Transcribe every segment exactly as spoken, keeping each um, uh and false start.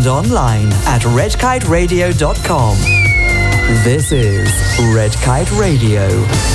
and online at red kite radio dot com. This is Red Kite Radio.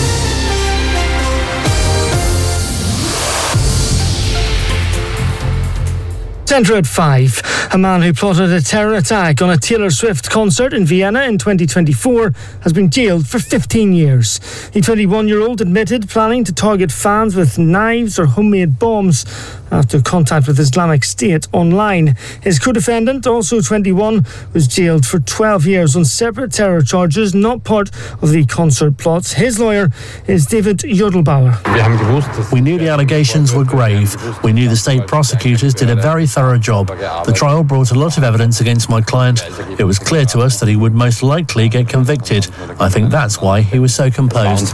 Centre at five. A man who plotted a terror attack on a Taylor Swift concert in Vienna in twenty twenty-four has been jailed for fifteen years. The twenty-one-year-old admitted planning to target fans with knives or homemade bombs after contact with Islamic State online. His co-defendant, also twenty-one, was jailed for twelve years on separate terror charges not part of the concert plots. His lawyer is David Jodelbauer. We knew the allegations were grave. We knew the state prosecutors did a very thorough job. The trial brought a lot of evidence against my client. It was clear to us that he would most likely get convicted. I think that's why he was so composed.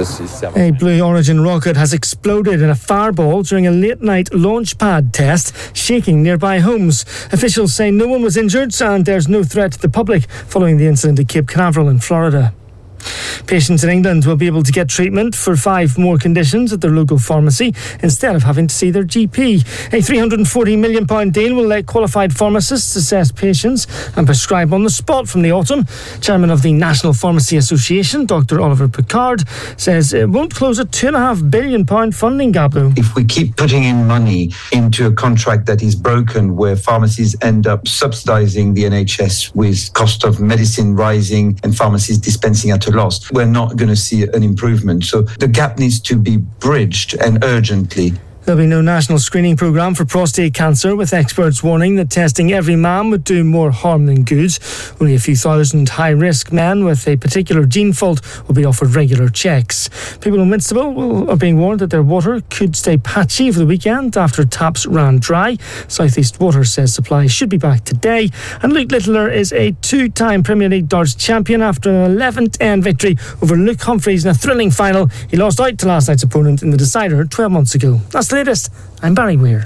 A Blue Origin rocket has exploded in a fireball during a late-night launch pad test, shaking nearby homes. Officials say no one was injured and there's no threat to the public following the incident at Cape Canaveral in Florida. Patients in England will be able to get treatment for five more conditions at their local pharmacy instead of having to see their G P. A three hundred forty million pounds deal will let qualified pharmacists assess patients and prescribe on the spot from the autumn. Chairman of the National Pharmacy Association, Doctor Oliver Pickard, says it won't close a two point five billion pounds funding gap, though. If we keep putting in money into a contract that is broken, where pharmacies end up subsidising the N H S with cost of medicine rising and pharmacies dispensing at a loss, we're not going to see an improvement. So the gap needs to be bridged, and urgently. There'll be no national screening programme for prostate cancer, with experts warning that testing every man would do more harm than good. Only a few thousand high-risk men with a particular gene fault will be offered regular checks. People in Whitstable will, are being warned that their water could stay patchy for the weekend after taps ran dry. South East Water says supply should be back today. And Luke Littler is a two-time Premier League darts champion after an eleven ten victory over Luke Humphreys in a thrilling final. He lost out to last night's opponent in the decider twelve months ago. That's the latest. I'm Barry Weir.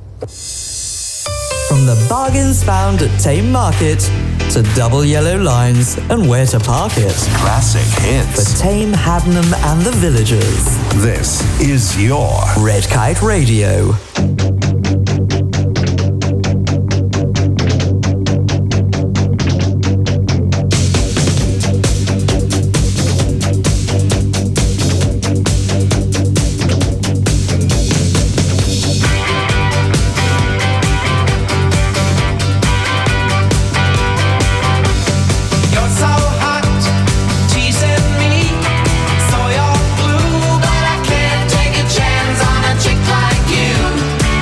From the bargains found at Tame Market to double yellow lines and where to park it. Classic hits. For Tame, Haddenham and the villagers. This is your Red Kite Radio. So you're blue, but I can't take a chance on a chick like you.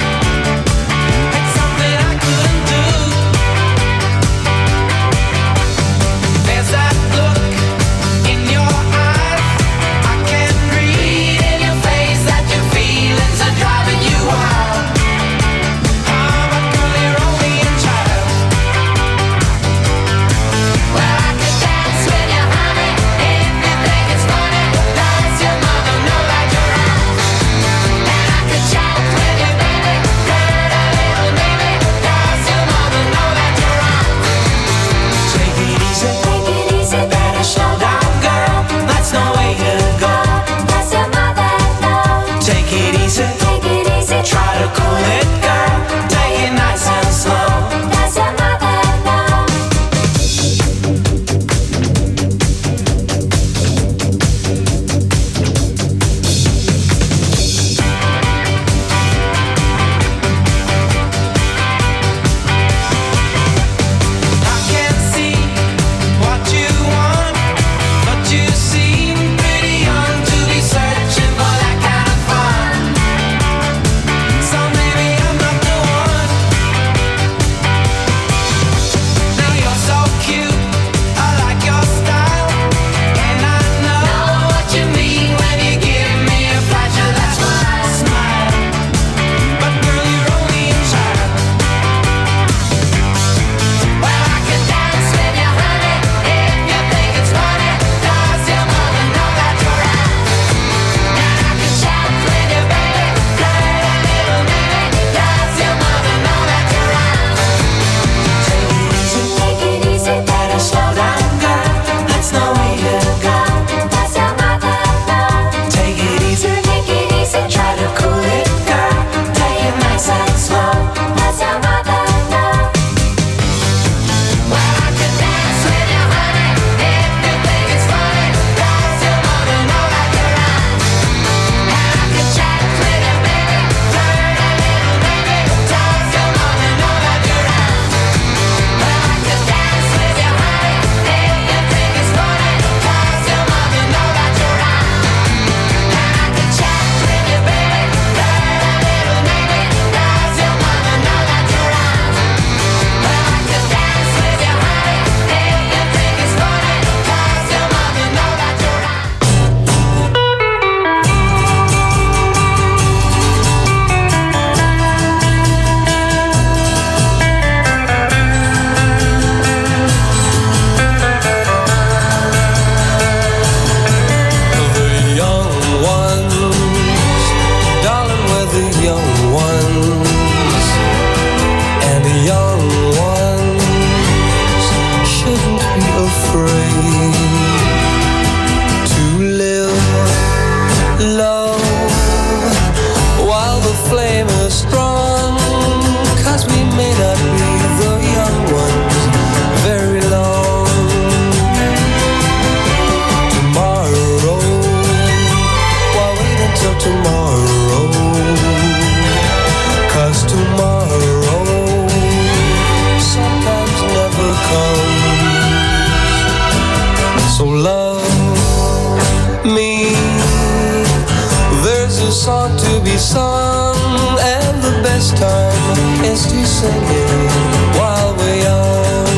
song to be sung, and the best time is to sing it while we're young.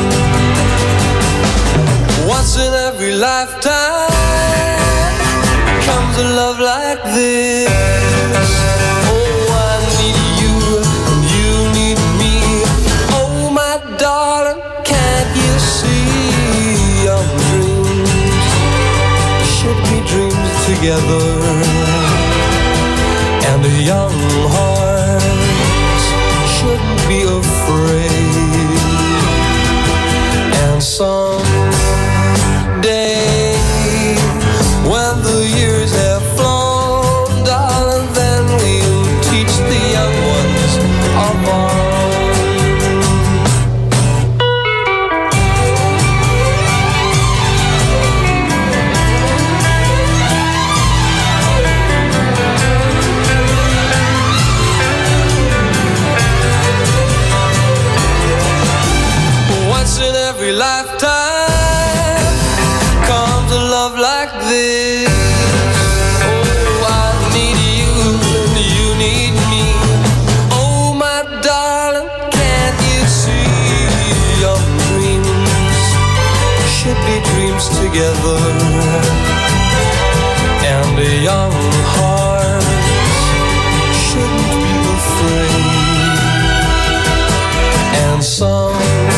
Once in every lifetime comes a love like this. Oh, I need you and you need me. Oh, my darling, can't you see our dreams should be dreams together, and the young hearts shouldn't be afraid. And someday, when the years have flown, darling, then we'll teach the young ones of our in every lifetime comes a love like this. Oh, I need you and you need me. Oh, my darling, can't you see your dreams should be dreams together, and the young hearts shouldn't be afraid. And some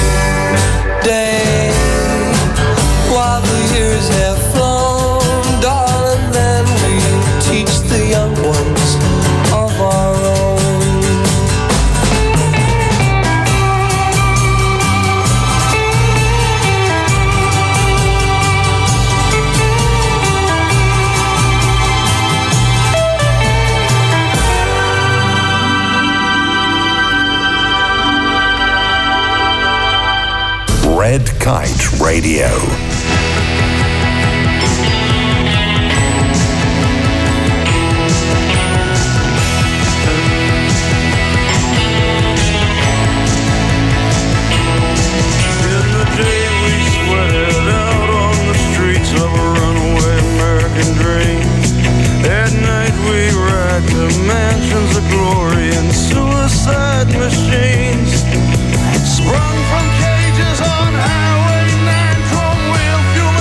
day, while the years have flown, darling, then we'll teach the young ones of our own. Red Kite Radio. Mansions of glory and suicide machines sprung from cages on Highway nine, chrome wheel fuel.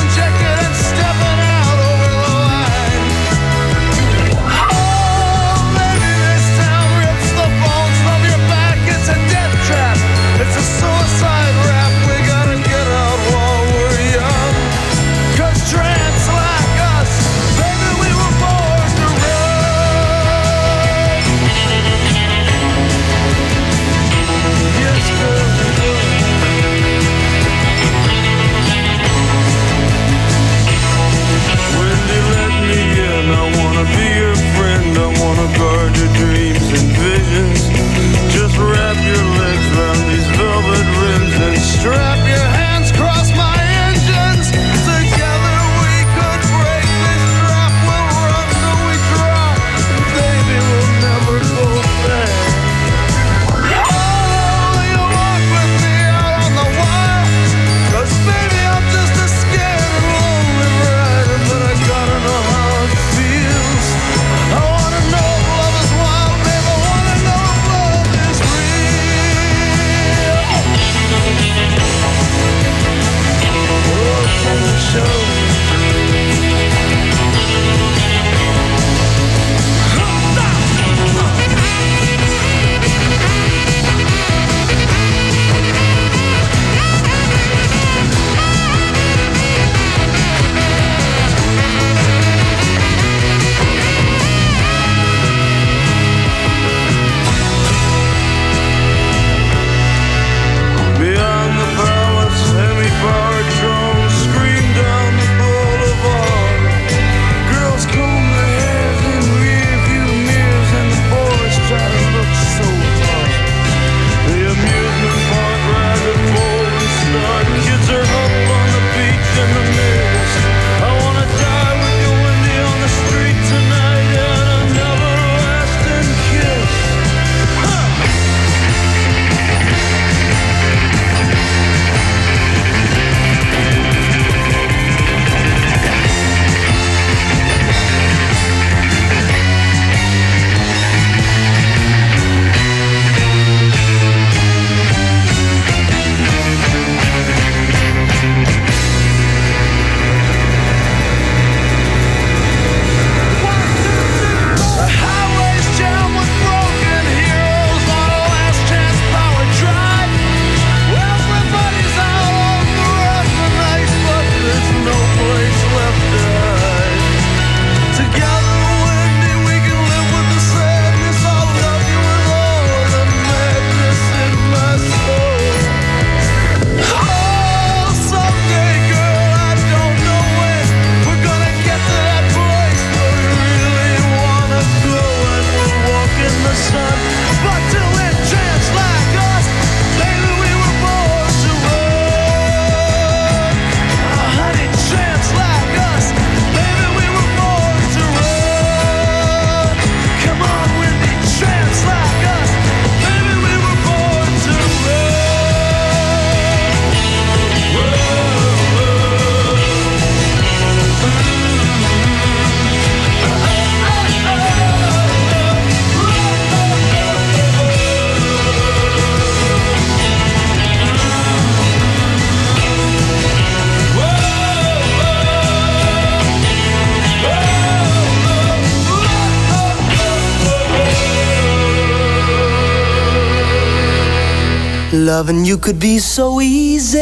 Loving you could be so easy.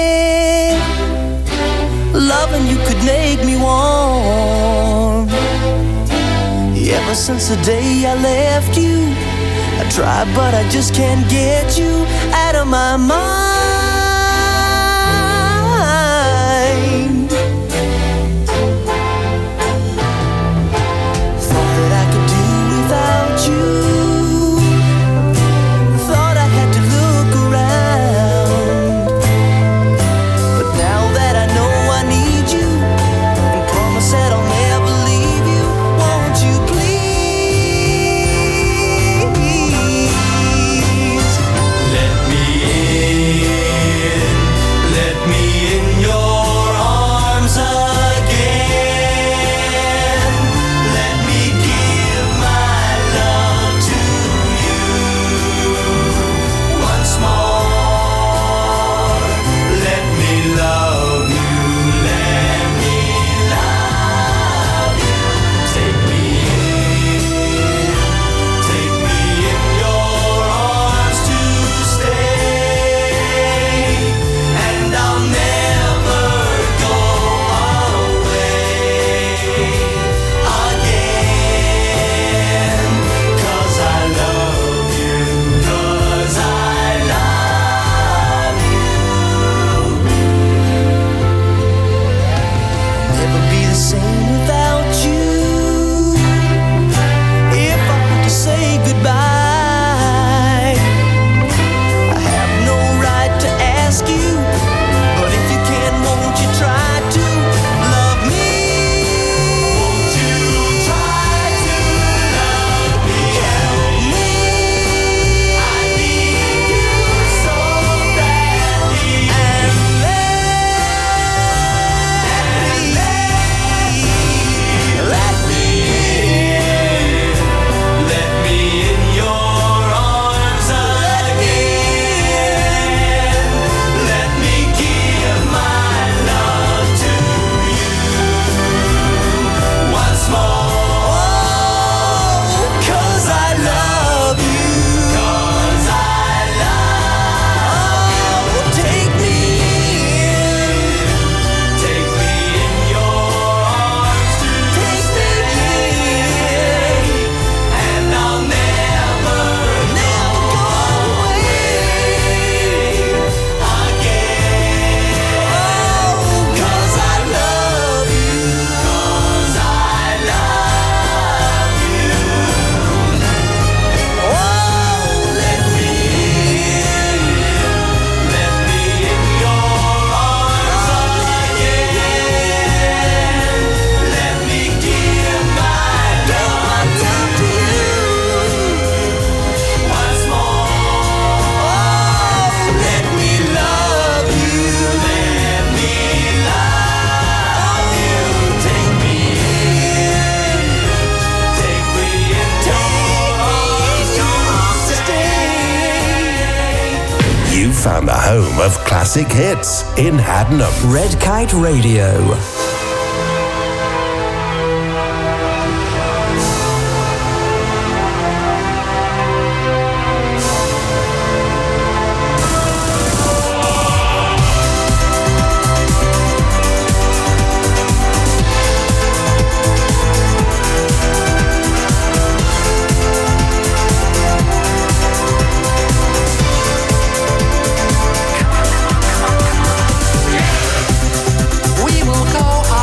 Loving you could make me warm. Ever since the day I left you, I tried but I just can't get you out of my mind. Thought that I could do without you. Thought I had to look around. But now that I know I need you, and promise that I'll never leave you, won't you please let me in, let me in your arms again. Let me give my love to you once more. Let me love you, let me love you. Take me in, take me in your arms to stay, and I'll never go away again. 'Cause I love you, 'cause I love you. Never be the same without you. If I had to say goodbye, I have no right to ask you, but if you can, won't you try to love me? Won't you try to love me? Help me. I need you so badly. And let me, let me in, let me in your arms again. Let me give my love to you once more. 'Cause I love you, 'cause I love you. Take me in, take me in your arms to stay, and I'll never, never go away again. Oh, 'cause I love you, 'cause I love you. Oh, let me in, let me in your arms again. Let me give my love to you once more. Oh, let me love you, let me love you. Take me in, take me in your arms to stay. You found the home of classic hits in Haddenham. Red Kite Radio. We will go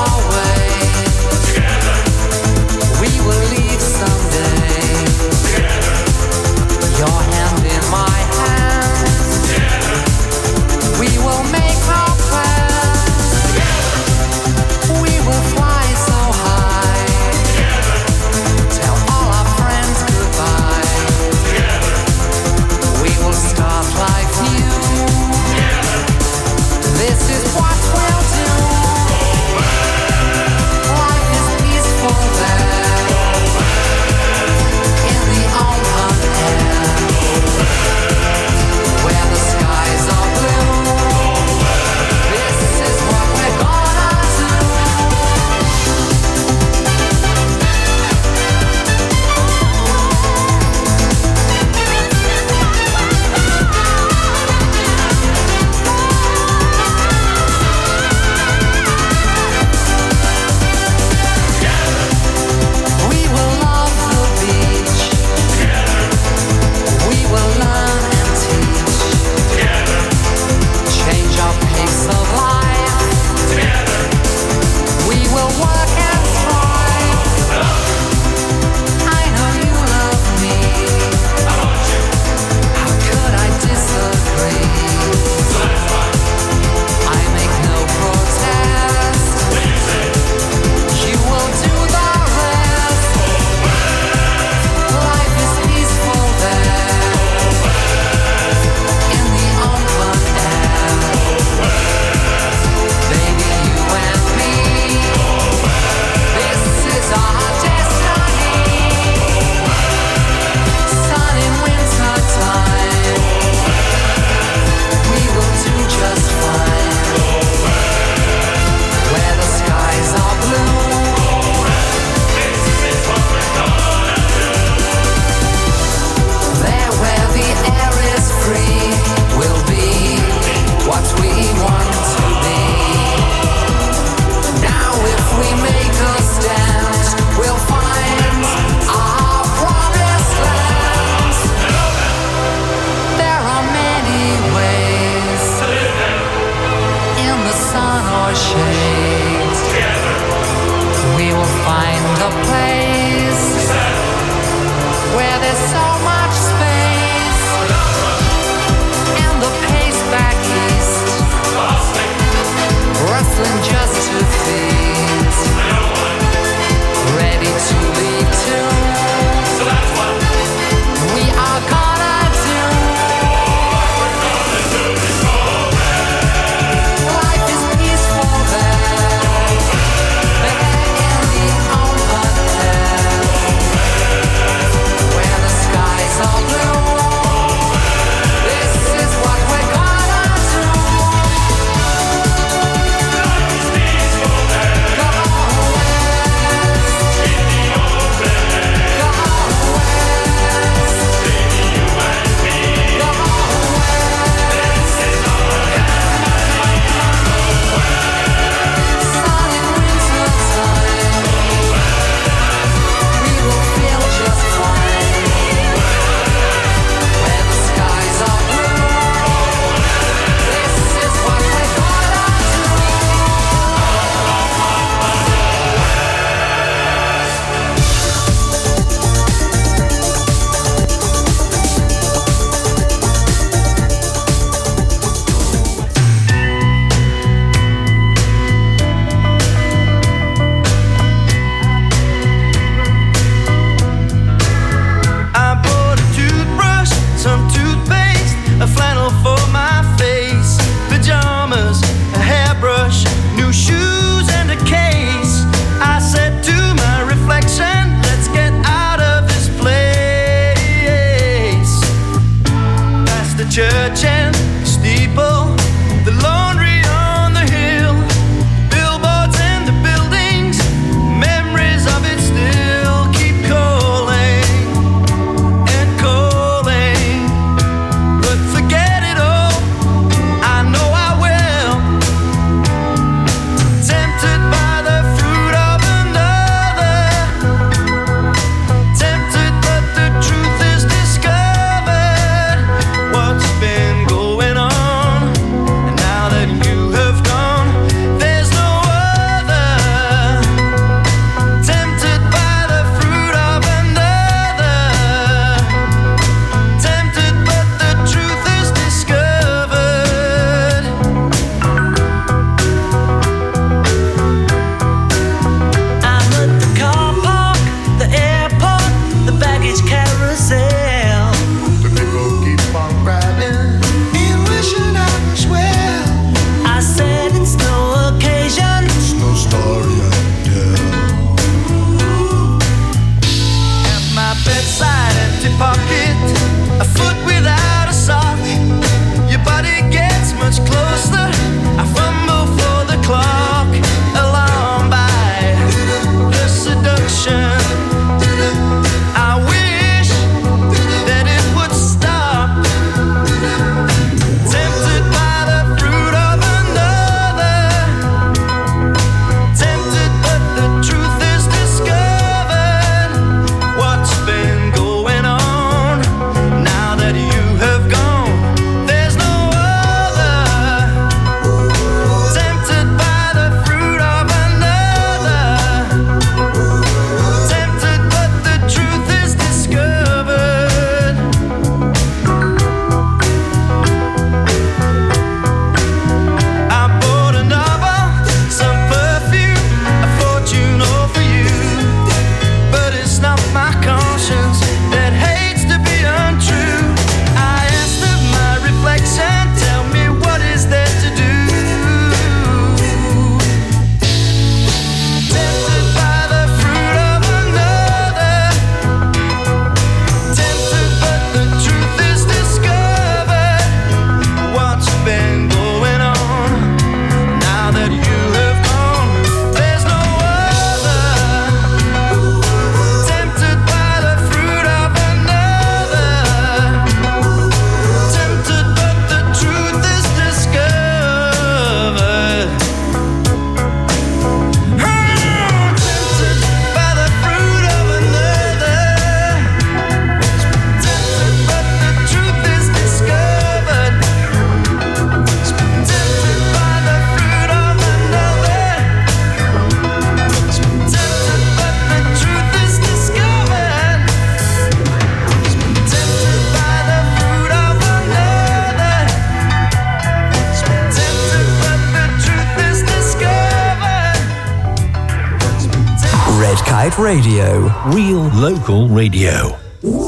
Kite Radio. Real local radio.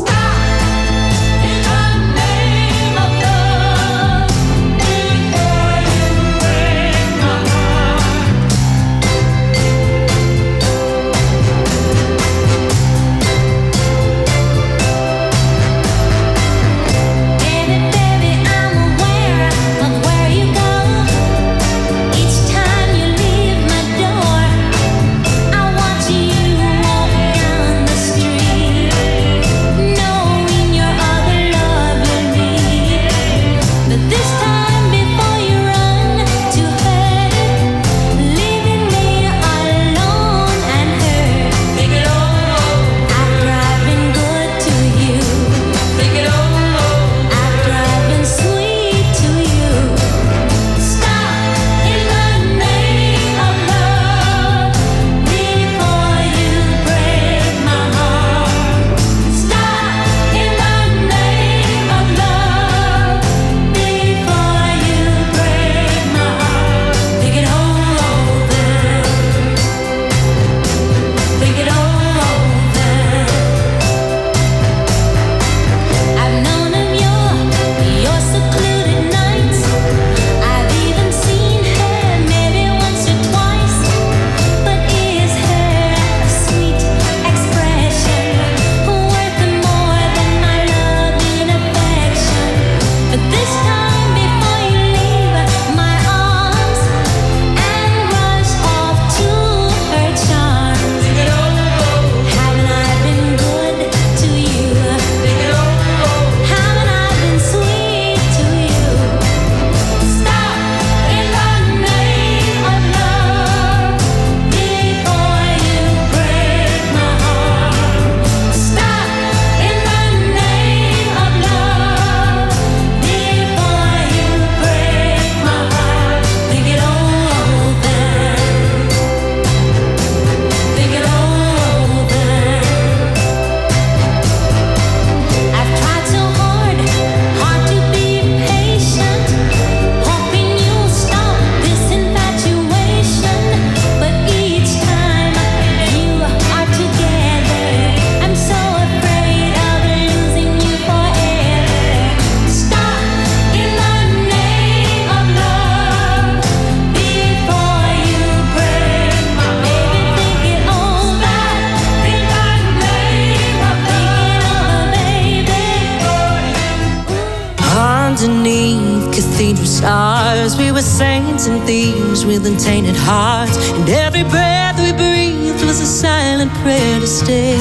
stars. We were saints and thieves with untainted hearts, and every breath we breathed was a silent prayer to stay.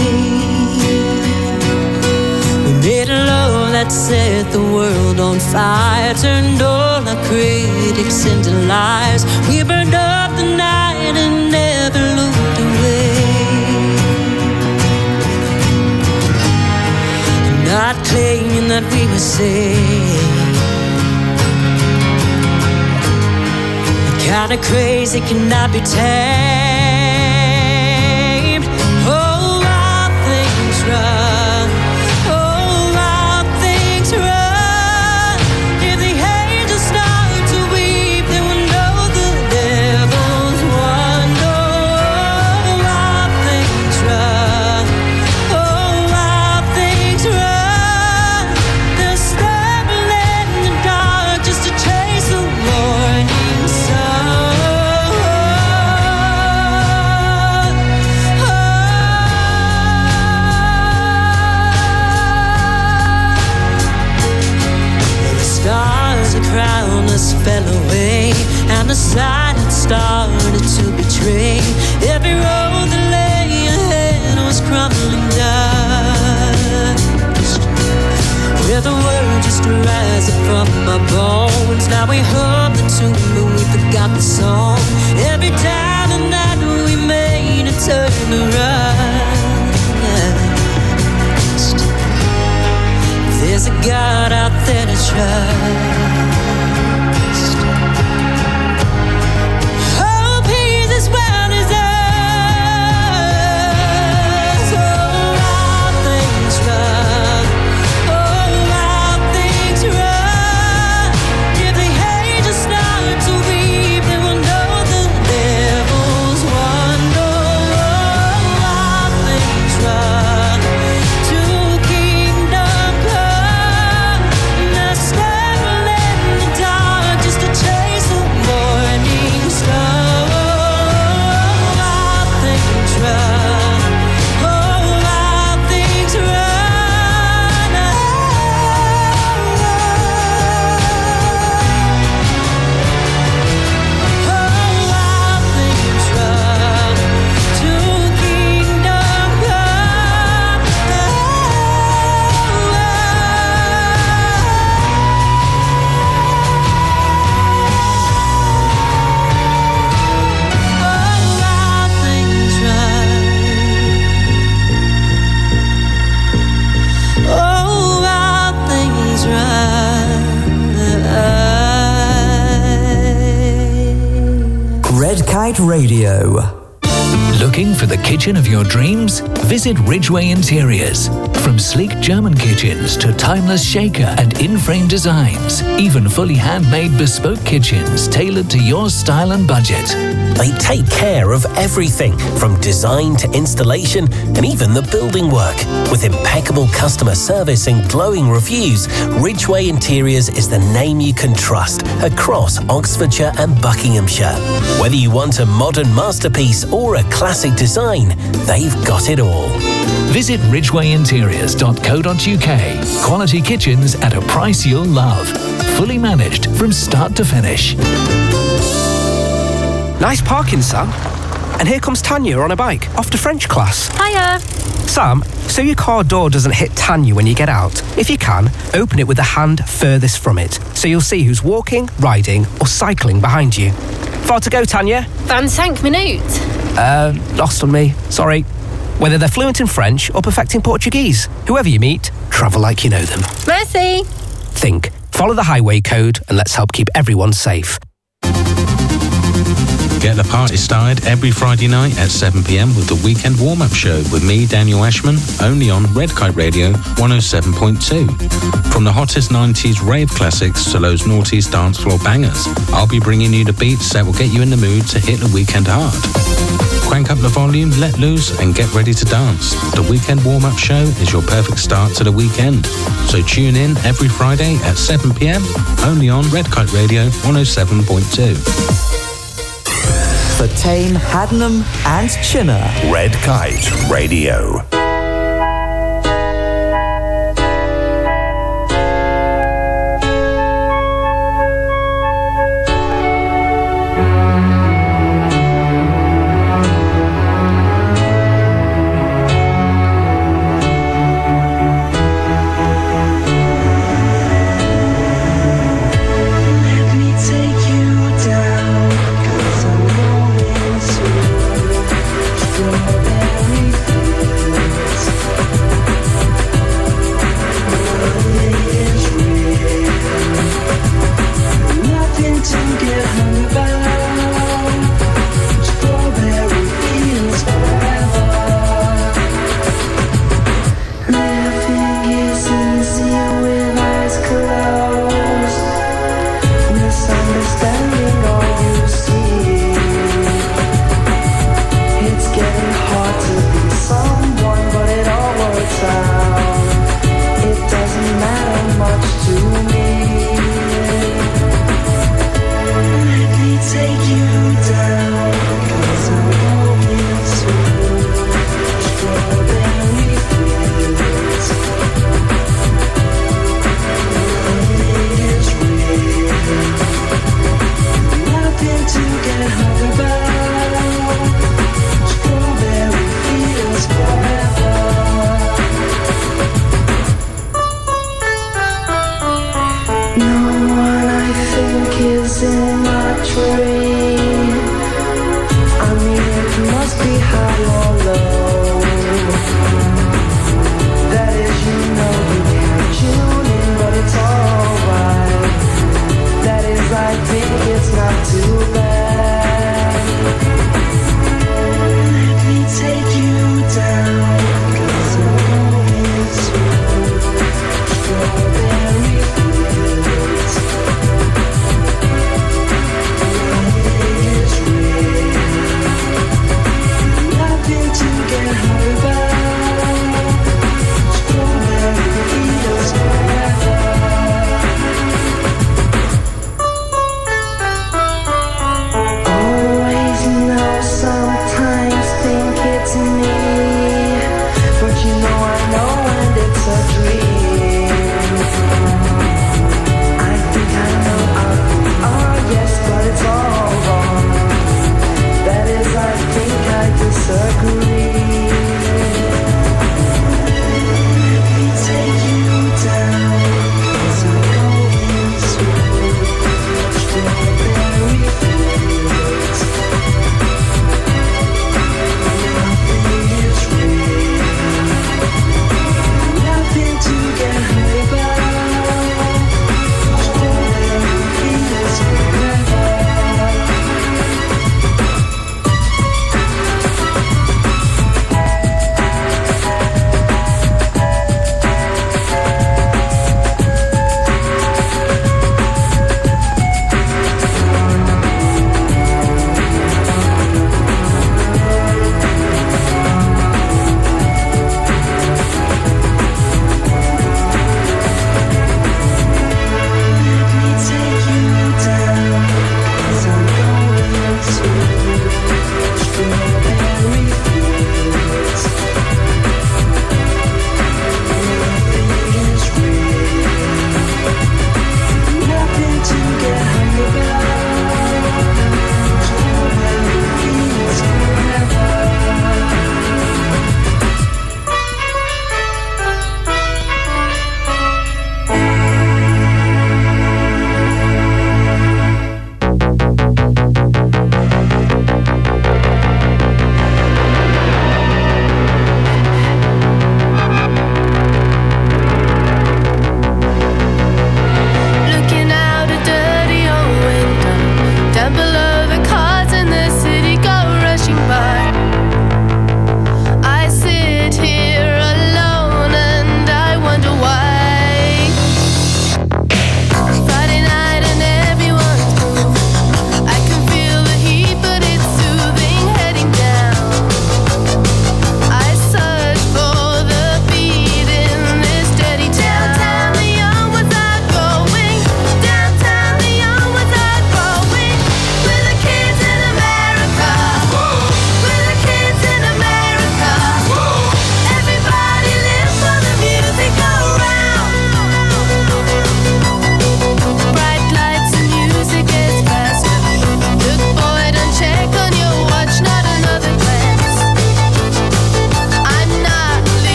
We made a love that set the world on fire, turned all our critics into liars. We burned up the night and never looked away. Not claiming that we were saved, the kind of crazy cannot be tamed. Oh, all things run, oh, all things run. If the angels start to weep, they will know the devil's won. Oh, all things run, oh, all things run. They'll stumble in the dark just to chase the morning sun. The stars around us fell away, and the silence started to betray. Every road that lay ahead was crumbling dust, with the word just rising from my bones. Now we hum the tune, but we forgot the song. Every time and night we made a turn around. There's a God out there to trust. Oh, peace is well deserved. Oh, all things run, oh, all things run. If the angels start to weep, they will know the devil's won. Oh, all Red Kite Radio. Looking for the kitchen of your dreams? Visit Ridgeway Interiors. From sleek German kitchens to timeless shaker and in-frame designs, even fully handmade bespoke kitchens tailored to your style and budget. They take care of everything from design to installation and even the building work. With impeccable customer service and glowing reviews, Ridgeway Interiors is the name you can trust across Oxfordshire and Buckinghamshire. Whether you want a modern masterpiece or a classic design, they've got it all. Visit ridgeway interiors dot co dot uk. Quality kitchens at a price you'll love. Fully managed from start to finish. Nice parking, Sam. And here comes Tanya on a bike, off to French class. Hiya. Sam, so your car door doesn't hit Tanya when you get out. If you can, open it with the hand furthest from it, so you'll see who's walking, riding, or cycling behind you. Far to go, Tanya? vingt-cinq minutes. Uh, lost on me. Sorry. Whether they're fluent in French or perfecting Portuguese, whoever you meet, travel like you know them. Merci. Think. Follow the highway code and let's help keep everyone safe. Get the party started every Friday night at seven p.m. with the Weekend Warm-Up Show with me, Daniel Ashman, only on Red Kite Radio one oh seven point two. From the hottest nineties rave classics to those noughties dance floor bangers, I'll be bringing you the beats that will get you in the mood to hit the weekend hard. Crank up the volume, let loose, and get ready to dance. The Weekend Warm-Up Show is your perfect start to the weekend. So tune in every Friday at seven p.m. only on Red Kite Radio one oh seven point two. For Tame, Haddenham and Chinner. Red Kite Radio. Take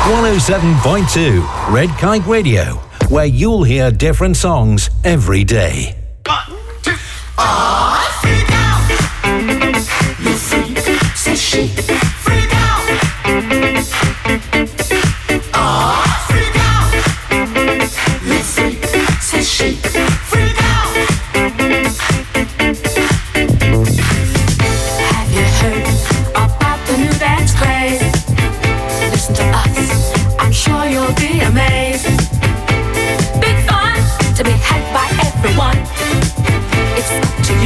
one oh seven point two Red Kite Radio, where you'll hear different songs every day. One, two, ah, freak out. You freak, says she. Freak out. Ah, freak out. You freak, says she. Freak out. Have you heard about the new dance craze? Listen to us, I'm sure you'll be amazed. Big fun to be had by everyone. It's up to you.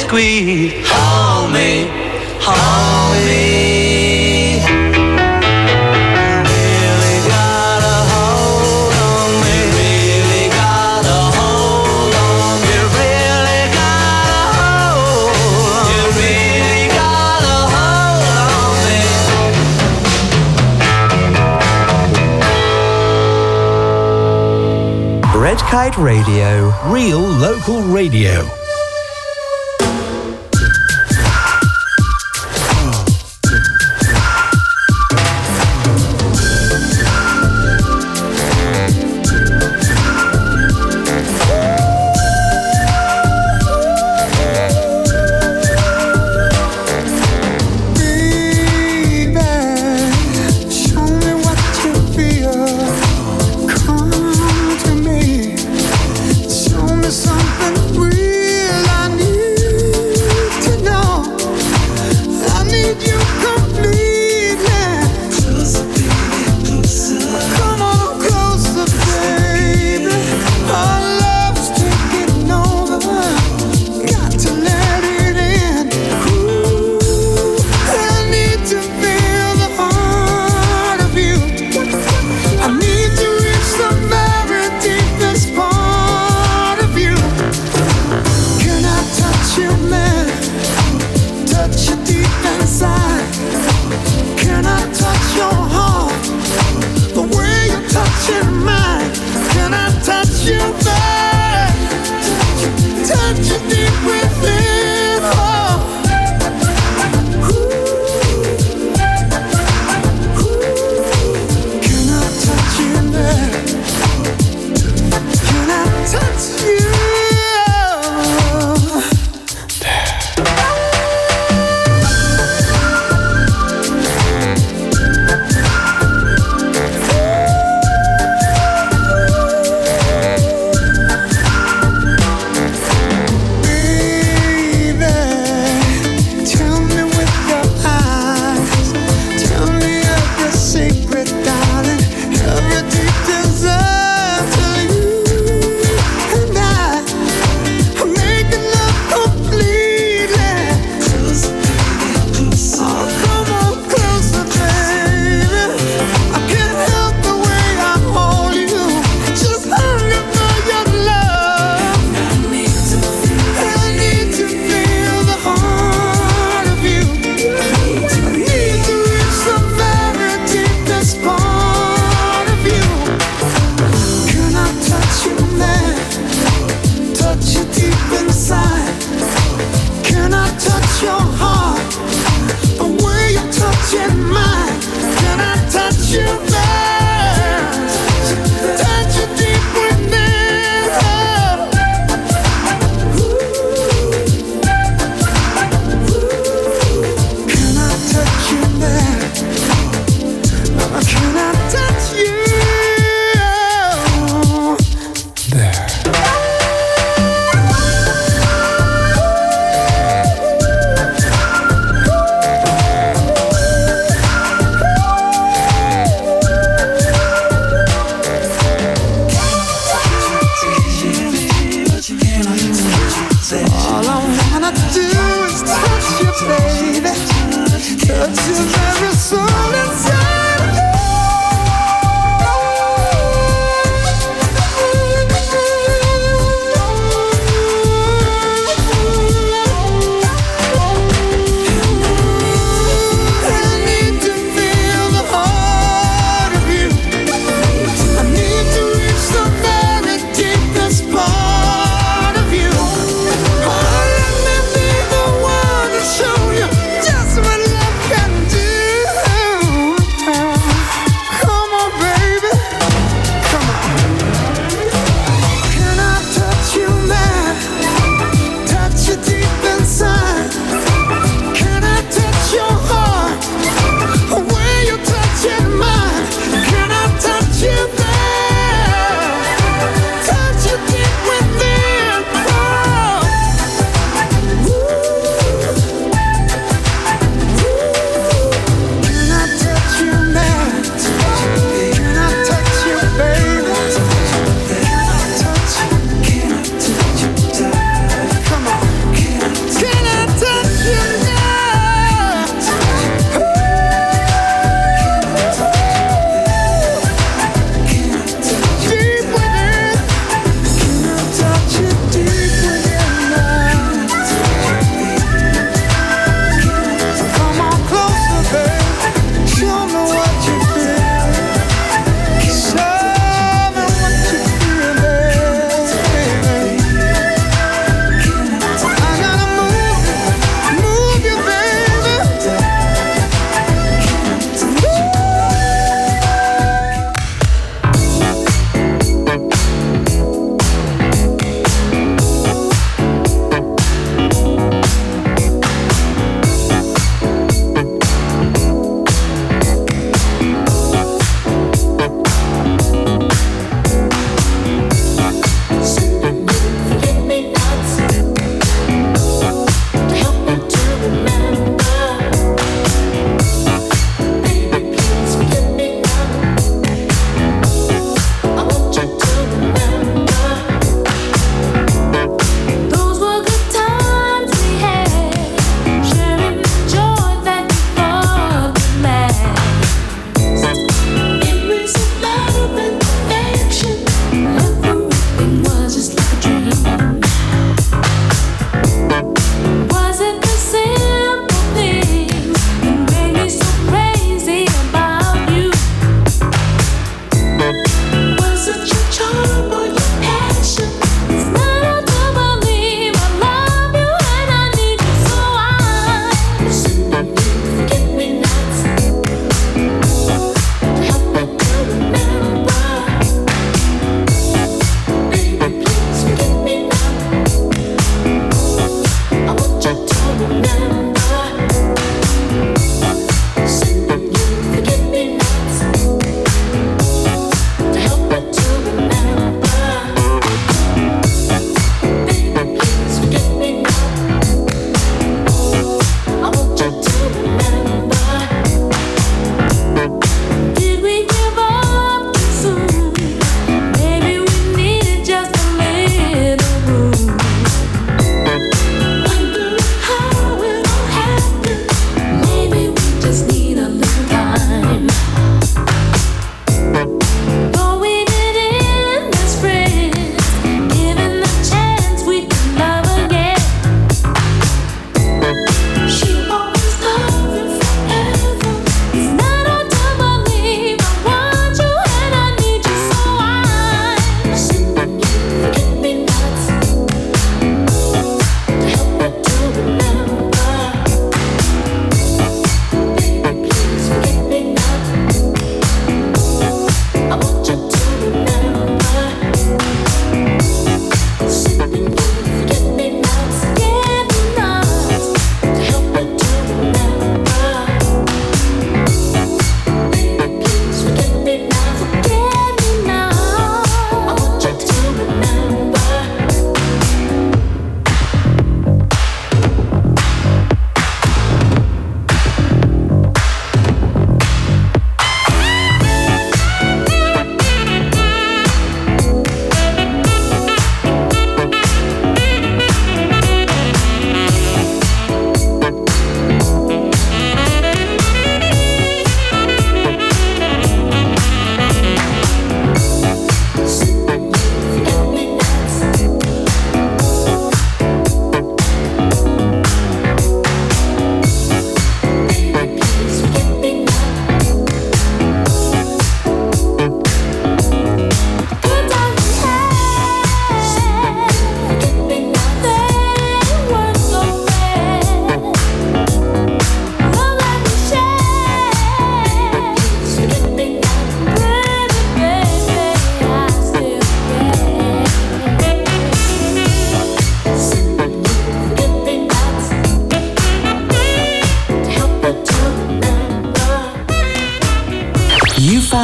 squeeze. Hold me, hold me. Red Kite Radio. Real local radio. Something real.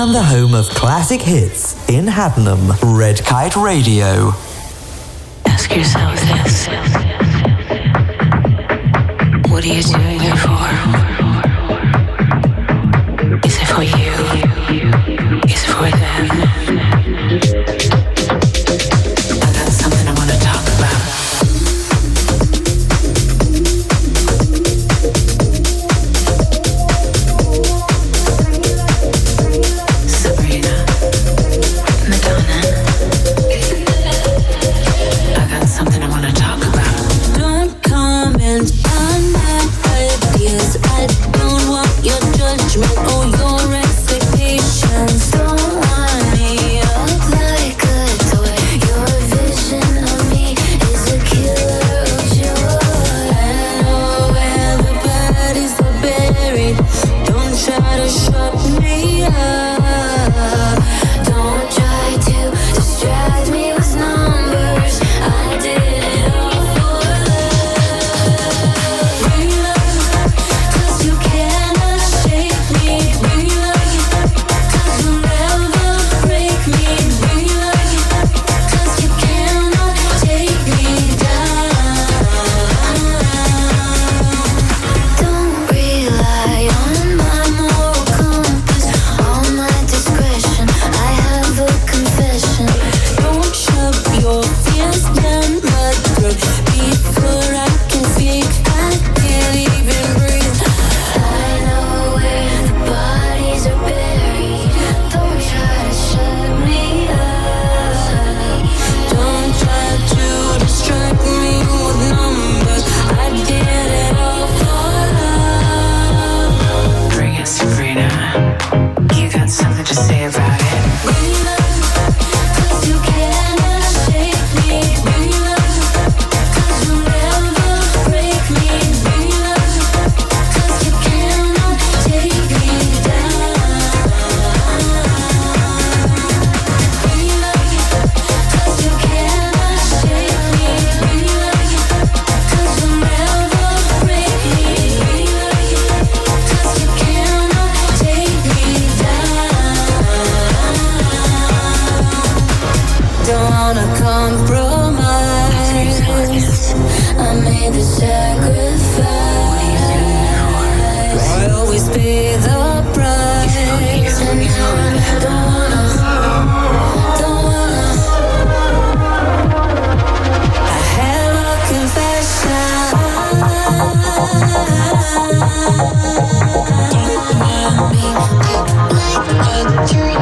found the home of classic hits in Haddenham. Red Kite Radio. Ask yourself this. What are you doing it for? Is it for you? Is it for them? I got something I want to talk about. Sabrina, Madonna. I got something I want to talk about. Don't comment on my ideas. I don't want your judgment or your expectations. Don't want me up like a toy. Your vision of me is a killer of joy. I know where the bodies are buried. Don't try to shut me up. Don't try to distract me with numbers. I did it all for love. Real, 'cause you cannot shake me. Real, 'cause you'll never break me. Real, 'cause you cannot take me down. Don't rely on my moral compass, on my discretion. I have a confession. Don't shove your fears down my throat before I can speak. I can't even breathe. I know where the bodies are buried. Don't try to shut me up. Don't try to distract me with numbers. I did it all for love. Bring it, Sabrina. You got something to say about it. Real, 'cause you cannot shake me. Real, 'cause you'll never break me. Real, 'cause you cannot take me down. Real, 'cause you cannot shake me. Real, 'cause you'll never break me. Real, 'cause you cannot take me down. Don't wanna compromise. I made the sacrifice. I always pay the price. And now I don't wanna, don't wanna. I have a confession. Don't want me like a tree.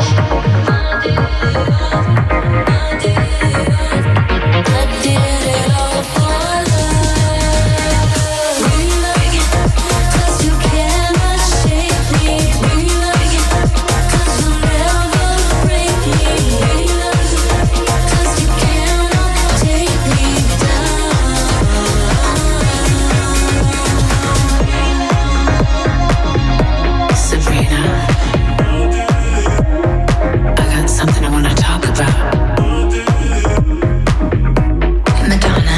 I did it all for love. Real, 'cause you cannot shake me. Real, 'cause you'll never break me. Real, 'cause you cannot take me down. Sabrina, I got something I want to talk about. Madonna,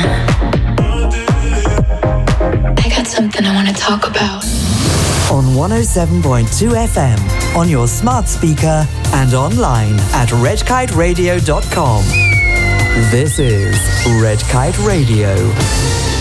I got something I want to talk about. On one oh seven point two F M, on your smart speaker and online at red kite radio dot com. This is Red Kite Radio.